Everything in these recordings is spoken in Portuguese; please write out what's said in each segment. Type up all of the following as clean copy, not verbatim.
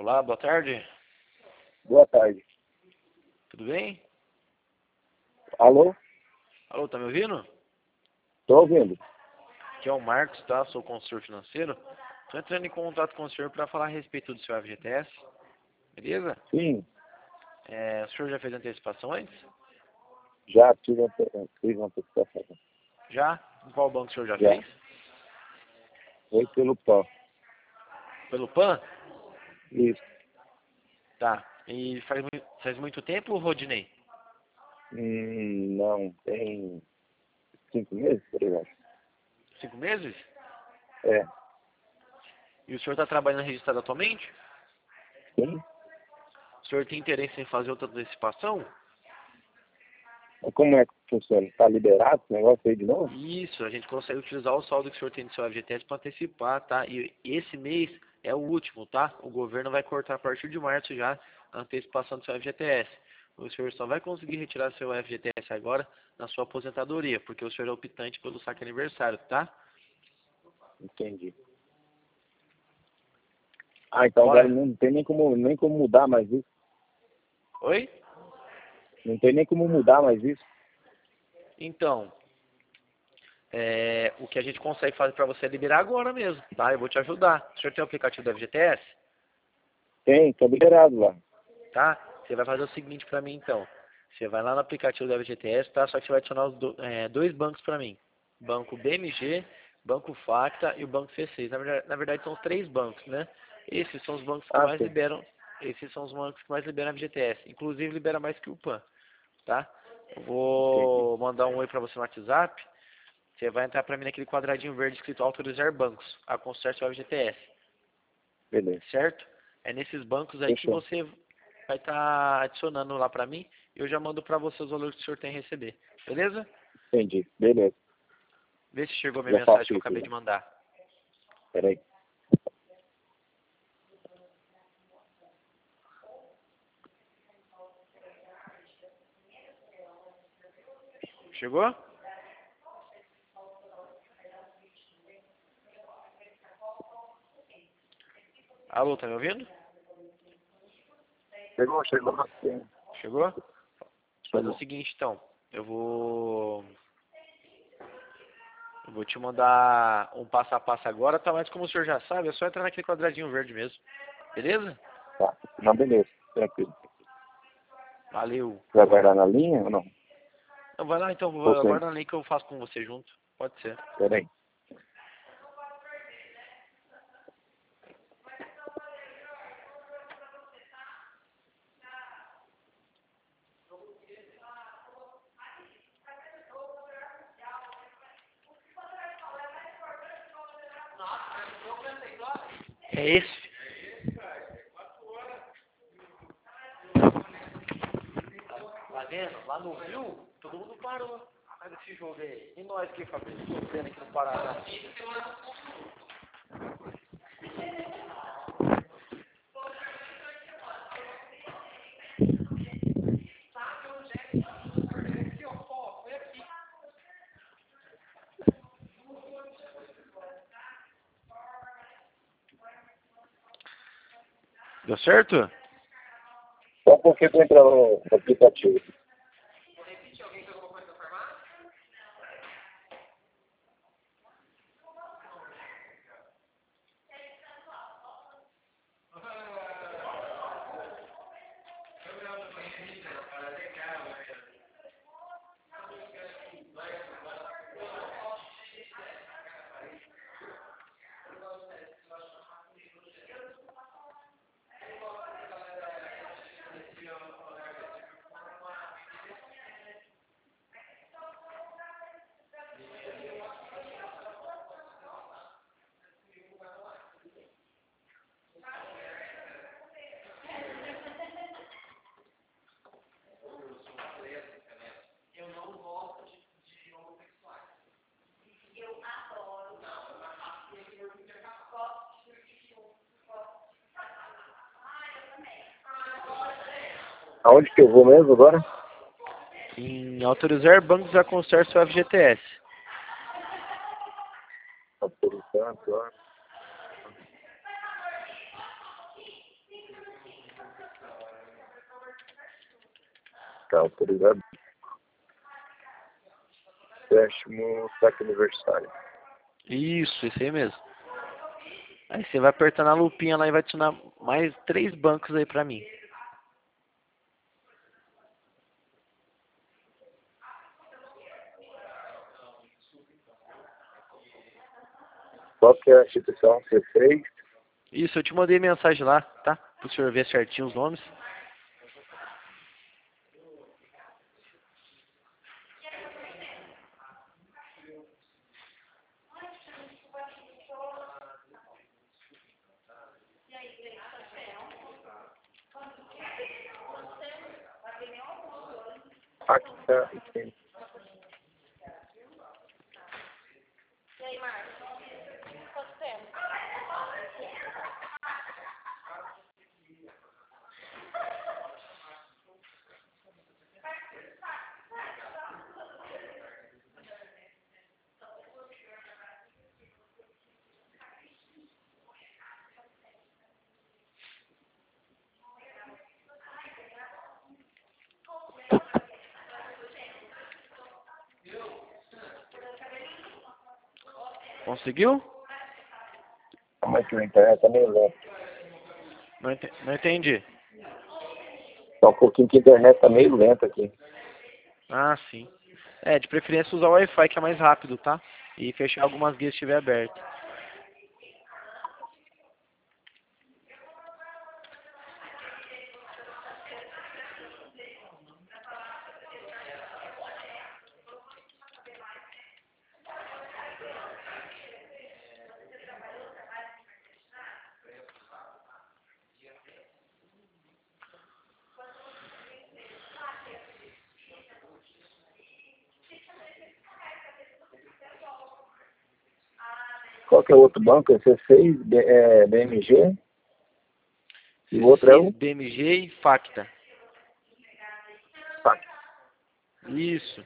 Olá, boa tarde. Boa tarde. Tudo bem? Alô? Alô, tá me ouvindo? Tô ouvindo. Aqui é o Marcos, tá? Sou consultor financeiro. Tô entrando em contato com o senhor para falar a respeito do seu FGTS. Beleza? Sim, O senhor já fez antecipação antes? já fiz uma antecipação. Já? Em qual banco o senhor já Já. fez? Foi pelo pó. Pelo PAN? Isso. Tá. E faz muito tempo, Rodinei? Não, tem 5 meses, por exemplo. 5 meses? É. E o senhor está trabalhando registrado atualmente? Sim. O senhor tem interesse em fazer outra antecipação? Mas como é que funciona? Tá liberado esse negócio aí de novo? Isso, a gente consegue utilizar o saldo que o senhor tem no seu FGTS para antecipar, tá? E esse mês é o último, tá? O governo vai cortar a partir de março já a antecipação do seu FGTS. O senhor só vai conseguir retirar seu FGTS agora na sua aposentadoria, porque o senhor é optante pelo saque aniversário, tá? Entendi. Ah, então agora Bora? não tem nem como mudar mais isso. Oi? Não tem nem como mudar mais isso. Então, o que a gente consegue fazer para você é liberar agora mesmo, tá? Eu vou te ajudar. O senhor tem o aplicativo do FGTS? Tem, tá liberado lá. Tá? Você vai fazer o seguinte pra mim então. Você vai lá no aplicativo da FGTS, tá? Só que você vai adicionar dois bancos pra mim. Banco BMG, Banco Facta e o Banco C6. Na verdade são os três bancos, né? Esses são os bancos que Ah, mais sim. liberam. Esses são os bancos que mais liberam a FGTS. Inclusive libera mais que o PAN, tá? Eu Entendi. vou mandar um oi pra você no WhatsApp. Você vai entrar pra mim naquele quadradinho verde escrito autorizar bancos a consultar seu FGTS, Beleza. certo? É nesses bancos aí que Fechou. você vai estar adicionando lá pra mim e eu já mando pra você os valores que o senhor tem a receber. Beleza? Entendi. Beleza. Vê se chegou a minha Já mensagem faço que eu isso acabei já. de mandar. Peraí. Chegou? Alô, tá me ouvindo? Chegou. Sim. Chegou? Fazer o Chegou. seguinte então. Eu vou te mandar um passo a passo agora, tá? Mas como o senhor já sabe, é só entrar naquele quadradinho verde mesmo. Beleza? Tá. Não, beleza. Tranquilo. Valeu. Vai aguardar na linha ou não? Então vai lá então, Você. aguarda ali que eu faço com você junto. Pode ser. Peraí. É esse. Tá vendo? Lá no Rio, todo mundo parou. Mas esse jogo aí. E nós aqui, Fabrício, sofrendo aqui no Paraná. Deu certo? Só porque tu entra no aplicativo. Aonde que eu vou mesmo agora? Em autorizar bancos a constar seu FGTS. Autorizar agora. Tá autorizado. Sétimo saque aniversário. Isso, esse aí mesmo. Aí você vai apertando a lupinha lá e vai adicionar mais 3 bancos aí pra mim. Qual que é a instituição que você fez? Isso, eu te mandei mensagem lá, tá? Pro senhor ver certinho os nomes. Facta e quem? Conseguiu? Como é que a internet tá meio lenta? Não entendi. Só um pouquinho que a internet tá meio lenta aqui. Ah, sim. É, de preferência usar o Wi-Fi que é mais rápido, tá? E fechar algumas guias se estiver aberto. Qual que é o outro banco? Você fez BMG? E o outro é o BMG e Facta. Facta. Isso.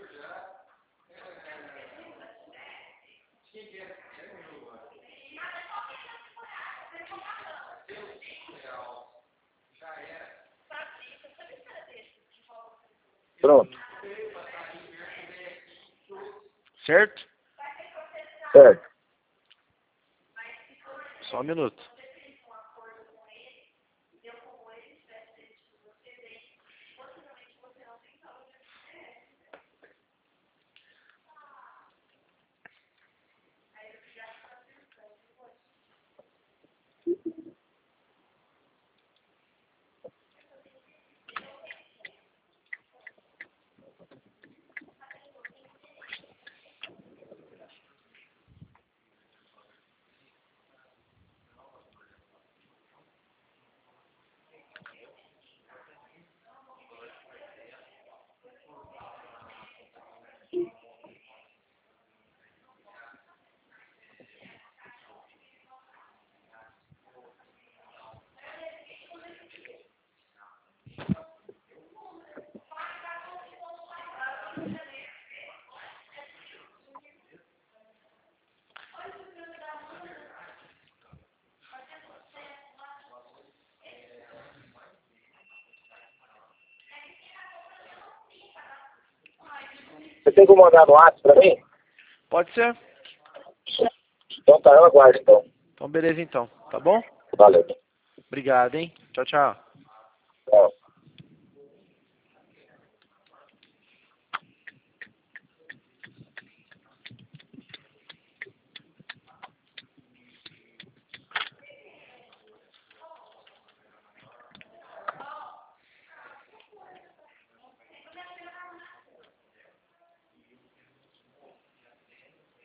Pronto. Certo? Certo. Só um minuto. Você tem como mandar no WhatsApp pra mim? Pode ser? Então tá, eu aguardo então. Então beleza então, tá bom? Valeu. Obrigado, hein? Tchau, tchau. Tchau.